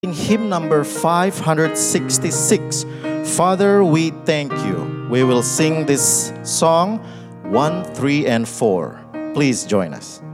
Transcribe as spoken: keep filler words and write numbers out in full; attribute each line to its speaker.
Speaker 1: hymn number five hundred sixty-six, Father, we thank you. We will sing this song one, three, and four. Please join us.